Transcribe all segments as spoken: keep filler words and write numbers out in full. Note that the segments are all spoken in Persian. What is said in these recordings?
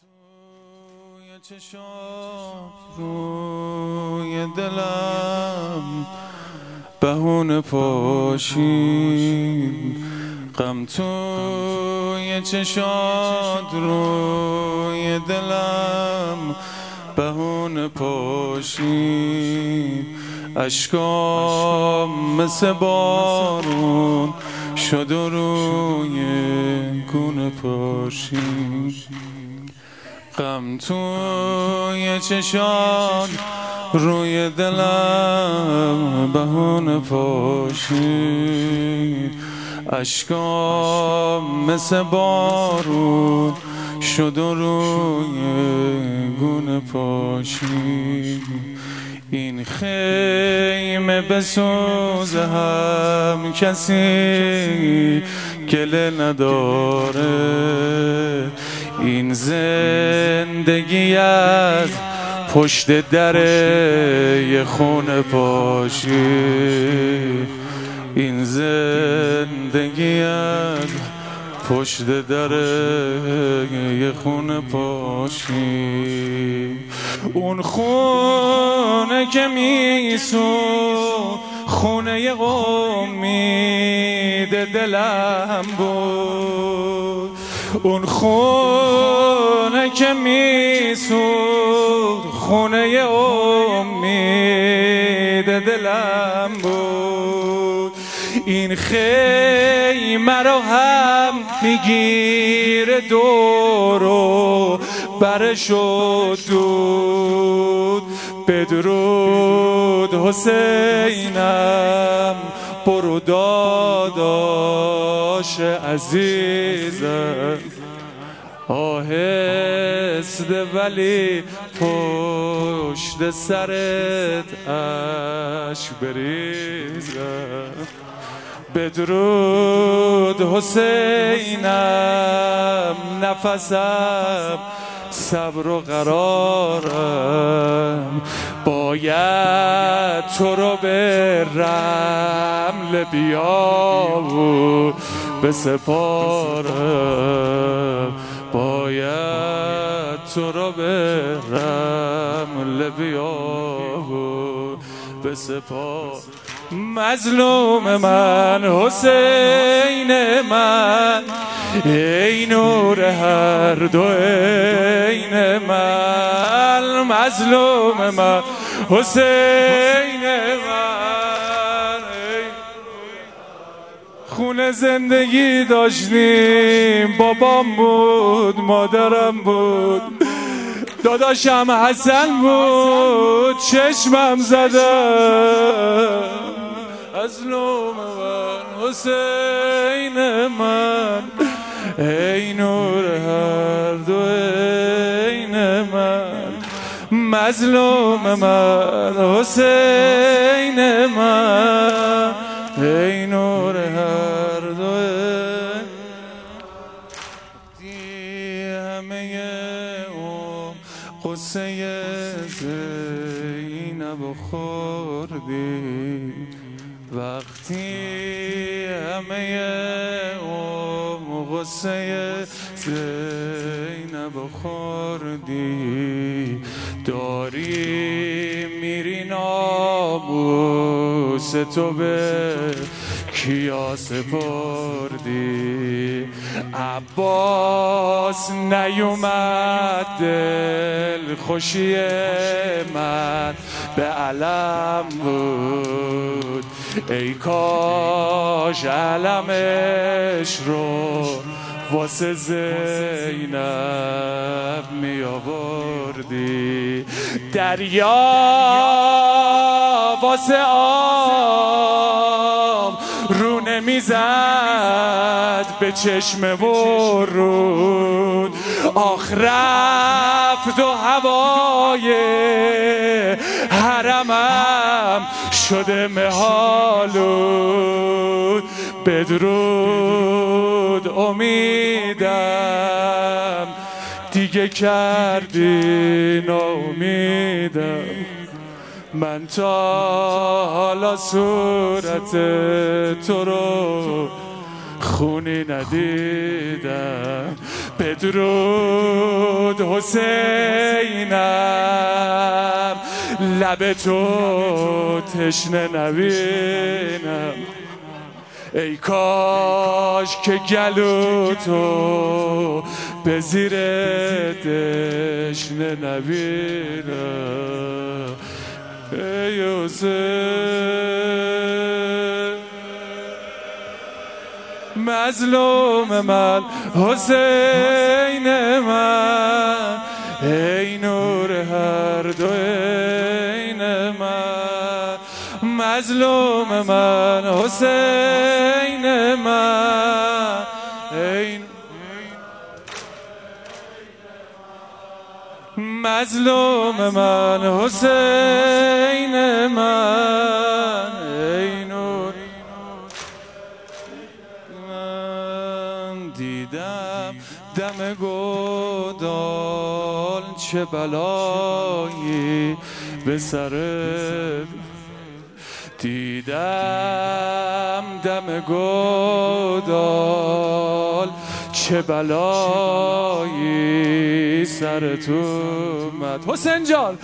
توی چشات روی دلم بهونه پاشید، غم توی چشات روی دلم بهونه پاشید. اشکام مثل بارون شد و روی گونه پاشید. غم توی چشات روی دلم بهونه پاشید. اشکام مثل بارون شد و روی گونه پاشید. این خیمه بسوزه هم کسی گله نداره. این زندگی از پشت در یه خونه پاشید. این زندگی از پشت در یه خونه پاشید. اون خونه که میسو خونه امید دلم بود. اون خونه که میسود خونه امید دلم بود. این خیمه رو هم میگیره دورو برش و دود. بدرود حسینم برو داداش عزیزم. آهسته ولی پشت سرت اشک بریزم. بدرود حسینم نفسم صبر و قرارم. باید تو رو به رمل بیا و بسپارم. باید تو رو به رمل بیا و بسپارم. مظلوم من حسین من ای نور هر دو عین من. مظلوم من حسین من خونه زندگی داشتیم. بابام بود مادرم بود داداشم حسن بود چشمم زدم. مظلوم من حسین من ای نور هر دو عین من. مظلوم من حسین من ای نور هر دو عین. همه اون قصه زینب خوردی. وقتی همه اون غصه زینب خوردی. داری میری ناموس تو به کیا سپردی. عباس نیومد دل خوشی من به علم بود. ای کاش علمش رو واسه زینب می آوردی. دریا واسه آب رو نمیزد به چشم ورود. آخ رفت و هوای حرمم شده مهالود. بدرود امیدم دیگه کردی ناامیدم. من تا حالا صورت تو رو خونی ندیدم. بدرود حسینم، لب تو تشنه نبینم. ای کاش که گلو تو به زیر دشنه نبینم. ای حسین مظلوم من، حسین من، ای نور هر دو عین من. مظلوم من، حسین من، ای مظلوم من، حسین من، ای نور. من دیدم دم گودال چه بلایی به سر، دیدم دم گودال چه بلایی سر تو اومد. حسین جان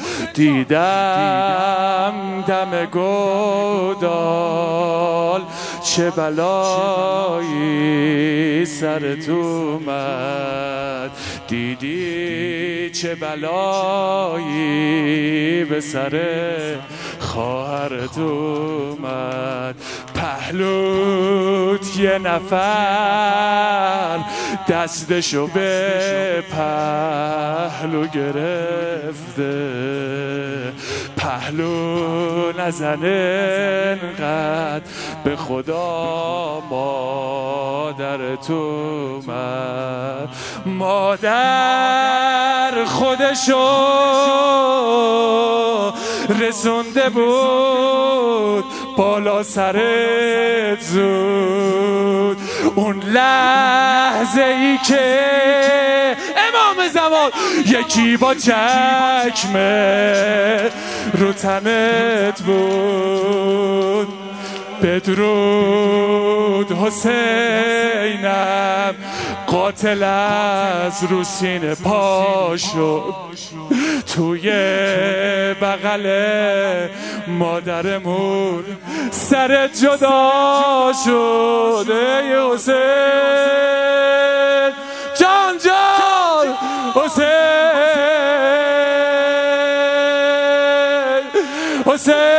دیدم دم گودال چه بلایی سر تو اومد. دیدی چه بلایی به سر خواهرت اومد. پهلوت یه نفر دستشو به پهلو گرفته، پهلو نزنه انقدر به خدا مادرت اومد. مادر خودشو رسونده بود بالا سرت زود، اون لحظه ای که امام زمان یکی با چکمه رو تنت بود. بدرود حسینم، قاتل از رو سینه پا شد، توی بغل مادرمون سرت جدا شد. ای حسین جان جان، حسین حسین